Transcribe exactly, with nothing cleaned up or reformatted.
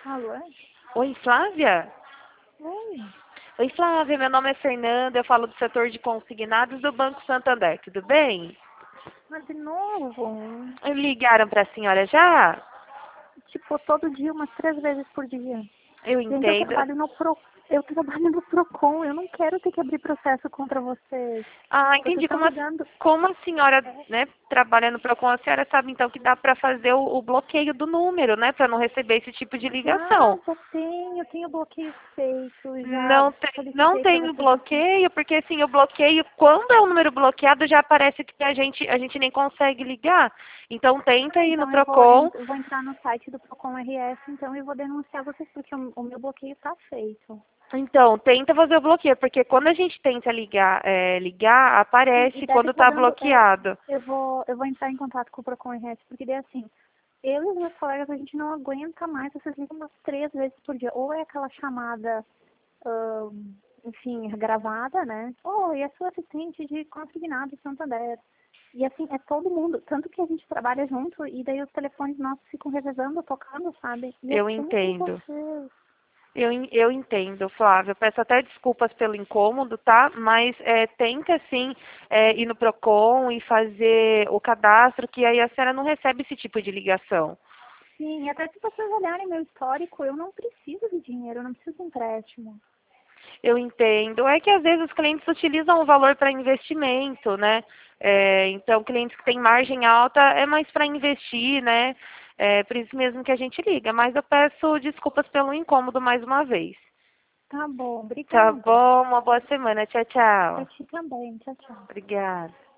Alô? Oi, Flávia? Oi. Oi, Flávia, meu nome é Fernanda, eu falo do setor de consignados do Banco Santander, tudo bem? Mas de novo? Ligaram para a senhora já? Tipo, todo dia, umas três vezes por dia. Eu Gente, eu entendo. trabalho no Pro... Eu trabalho no Procon, eu não quero ter que abrir processo contra vocês. Ah, Vocês entendi. estão Como a, ligando... como a senhora, É. né, trabalha no Procon, a senhora sabe então que dá para fazer o, o bloqueio do número, né, para não receber esse tipo de Já, ligação. já tenho, tenho bloqueio feito, já Não tem, não solicitei para tem o vocês assim. bloqueio, porque assim, o bloqueio, quando é um número bloqueado, já aparece que a gente, a gente nem consegue ligar. Então tenta Ah, ir no então eu vou, Procon. en- eu vou entrar no site do Procon R S, então, e vou denunciar vocês, porque o, o meu bloqueio está feito. Então, tenta fazer o bloqueio, porque quando a gente tenta ligar, é, ligar, Sim, e aparece deve quando estar está dando. É, bloqueado. eu, vou, eu vou entrar em contato com o Procon R S, porque daí assim, eu e os meus colegas, a gente não aguenta mais, vocês ligam umas três vezes por dia. Ou é aquela chamada, ahn, enfim, gravada, né? Oi, é sua assistente de consignado Santander. E assim, é todo mundo. Tanto que a gente trabalha junto e daí os telefones nossos ficam revezando, tocando, sabe? E é Eu sempre entendo. vocês. Eu, en- eu entendo, Flávia. Eu peço até desculpas pelo incômodo, tá? Mas é, tenta, sim, é, ir no Procon e fazer o cadastro, que aí a senhora não recebe esse tipo de ligação. Sim, e até se vocês olharem meu histórico, eu não preciso de dinheiro, eu não preciso de empréstimo. Eu entendo. É que às vezes os clientes utilizam o valor para investimento, né? É, então, clientes que têm margem alta é mais para investir, né? É por isso mesmo que a gente liga. Mas eu peço desculpas pelo incômodo mais uma vez. Tá bom, Tá obrigada. bom? Uma boa semana. Tchau, Pra tchau. ti também. Tchau, tchau. Obrigada.